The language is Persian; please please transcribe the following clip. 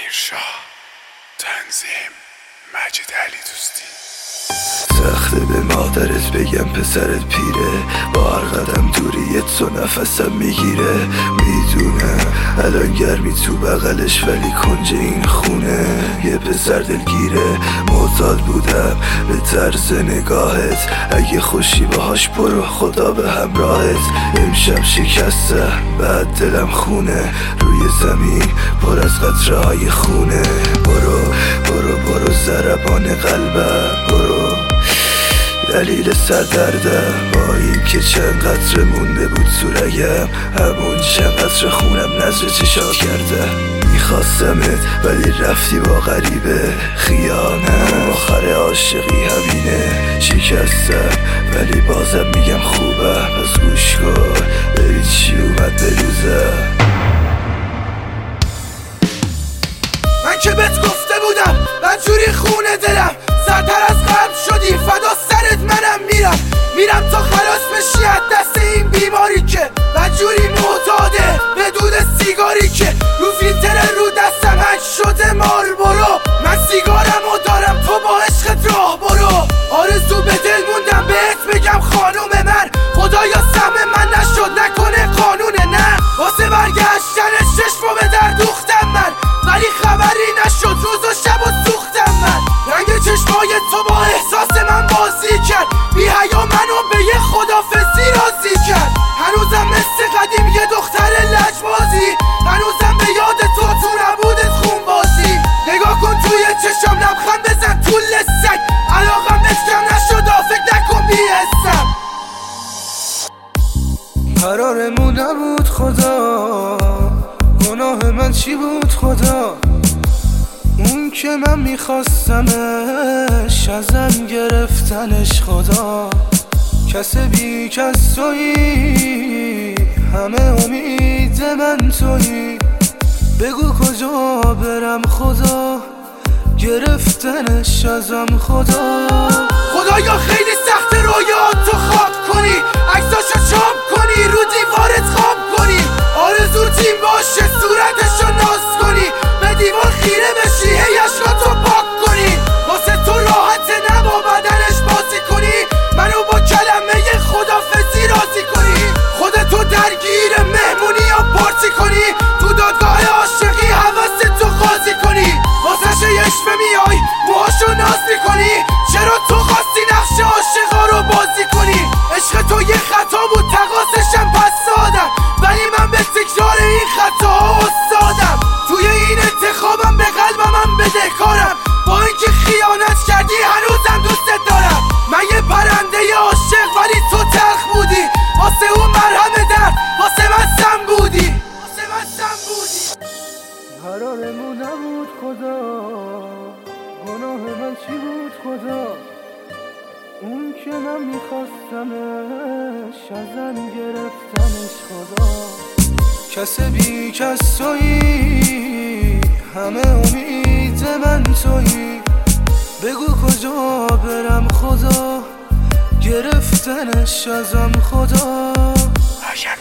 شاه تنظیم مجید علی دوستی. سخته به مادرت بگم پسرت پیره، با هر قدم دوریت تو نفسم میگیره. میدونم الان گرمی تو بغلش ولی کنج این خونه یه پسر دلگیره. معتاد بودم به طرز نگاهت، اگه خوشی باهاش برو خدا به همراهت. امشب شکستم بعد دلم خونه، روی زمین پر از قطره های خونه. برو برو برو ضربان قلبم، برو دلیل سردردم. با این که چند قطره مونده بود تو رگم، همون چند قطره خونم نظر چشا کردم. میخواستمت ولی رفتی با غریبه، خیانت آخر عاشقی همینه. شکستم ولی بازم میگم خوبم، پس گوش کن ببین چی اومد به روزم. من که بهت گفته بودم بدجوری خونه دلم، سرتر از قلب شدی فدا سرت منم میرم تا خلاص بشی از دست این بیماری که بدجوری معتاده به دود سیگاری که رو فیلتر رو دستم هک شده مار. برو من سیگارمو دارم تو با عشقت راه برو. آرزو به دل موندم بهت بگم خانوم من، خدایا سهم من نشد نکنه قانون نه. واسه برگشتن چشمو به در دوختم من، ولی خبری نشد روز و شب و سوختم من. رنگ چشمای تو با احساس من بازی کرد، بی حیا منو به یه خدافزی راضی کرد. هنوزم مثل قدیم یه دختر لجبازی، هنوزم به یاد تو نبودت خون بازی. نگاه کن توی چشم لبخند بزن تو لسک، علاقم بهت کم نشد فکر نکن بی حسم. قرارمون نبود خدا، گناه من چی بود خدا؟ اون که من میخواستمش ازم گرفتنش خدا. کس بی کس تویی، همه امید من تویی. بگو کجا برم خدا، گرفتنش ازم خدا. خدایا خیلی سخت رویاتو خواب کنی، عکساشو چاپ کنی رو دیوارت خواب کنی. آرزو تیم باشه صورتشو ناز کنی، به دیوار خیره بشی هی اشکاتو پاک کنی. واسه تو راحته نبا بدنش بازی کنی، منو با کلمه خدافزی راضی کنی. خودتو درگیر مهمونی یا پارتی کنی، تو دادگاه عاشقی حوستو قاضی کنی. واسه یشفه میای موهاشو ناز میکنی، چرا تو خواستی نقش عاشقا رو بازی کنی؟ عشق تو یه خطا بود تقاضشم پس دادم، ولی من به تکرار این خطاها استادم. توی این انتخابم به قلبم هم بدهکارم، با اینکه خیانت کردی هنوزم دوستت دارم. من یه پرنده عاشق ولی تو تلخ بودی، واسه اون مرهم درد واسه من سم بودی. قرارمون نبود خدا، گناه من چی بود خدا؟ اون که من میخواستمش ازم گرفتنش خدا. کس بی کس تویی، همه امید من تویی. بگو کجا برم خدا، گرفتنش ازم خدا.